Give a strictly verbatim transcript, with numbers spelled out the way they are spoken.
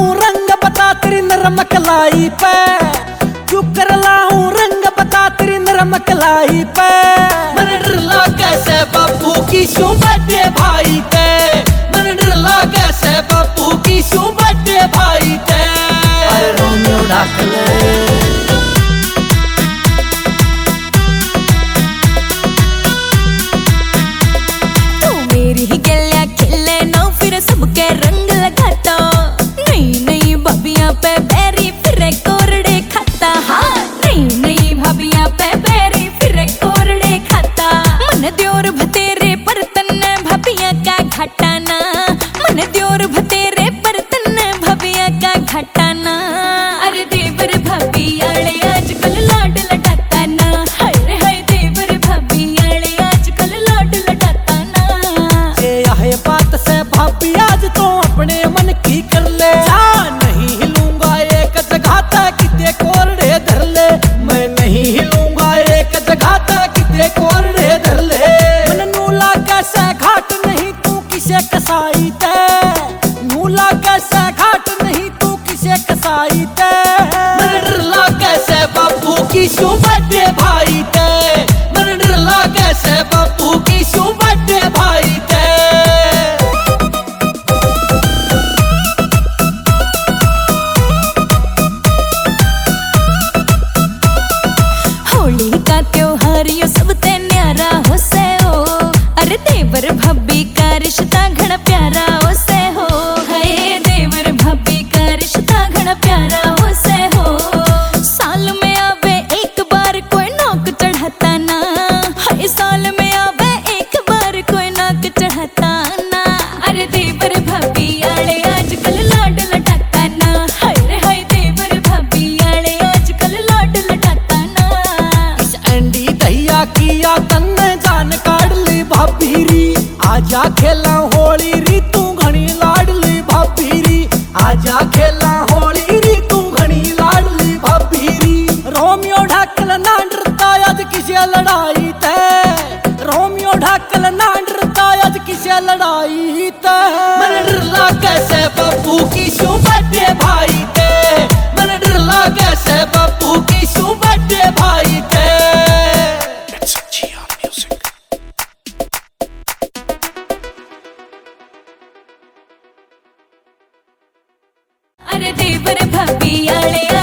लाऊं रंग बता तेरी नरम कलाई पे, क्यों कर लाऊं रंग बता तेरी नरम कलाई पे। मन डरला कैसे बापू की शू बड़े भाई ते, मन डरला कैसे बापू की शू बड़े भाई ते। अरे रोमियो ढाक ले सबके रंग लगाता, नहीं नहीं भाभियां पे बैरी फिरे कोरड़े खाता। हाँ नहीं नहीं भाभियां पे बैरी फिरे कोरड़े खाता। मन द्योर भतेरे पर तन्ने भाभियां का घटाना, मन द्योर भतेरे पर तन्ने भाभियां का घटाना। अरे देवर भाभी आले आजकल लाड लटाता ना, हाय रे हाय देवर भाभी आले आजकल लाड लटाता ना। ये आहे बात से भाभी आज तो अपने मन की कर ले, जा नहीं हिलूंगा एक जगह तक किते कोरड़े धर ले। मैं नहीं हिलूंगा एक जगह तक किते कोरड़े धर ले। मन नूला कैसे घाट नहीं तू किसे कसाई ते, नूला कैसे घाट नहीं तू किसे कसाई ते। मन डरला कैसे बापू की शू बड़े भाई ते, मन डरला कैसे बापू की शू बड़े भाई ते। होली का त्योहार यो सब ते न्यारा हो से हो, अरे देवर भाभी का रिश्ता घना प्यारा हो से हो। हाय देवर भाभी का रिश्ता घना प्यारा हो से हो। साल में आवे एक बार कोई नौक चढ़ाता ना, हाय साल में आवे एक बार कोई नौक चढ़ाता ना। अरे देवर भाभी आले आजकल लाड लटाता ना, हाय रे हाय देवर भाभी आले आजकल लाड लटाता ना। इस एंडी दहिया किया तन्ने जान काढ़ ली भाभी री, आजा खेला होली री तू घनी लाडली भाभी री, आजा खेला होली री तू घनी लाडली भाभी री। रोमियो ढाकल ना डरता आज किसे लड़ाई ते, रोमियो ढाकल ना डरता आज किसे लड़ाई ते। मन डरला कैसे बापू की शू बड़े भाई ते, मन डरला कैसे बापू की शू बड़े भाई ते। अरे देवर भाभी आले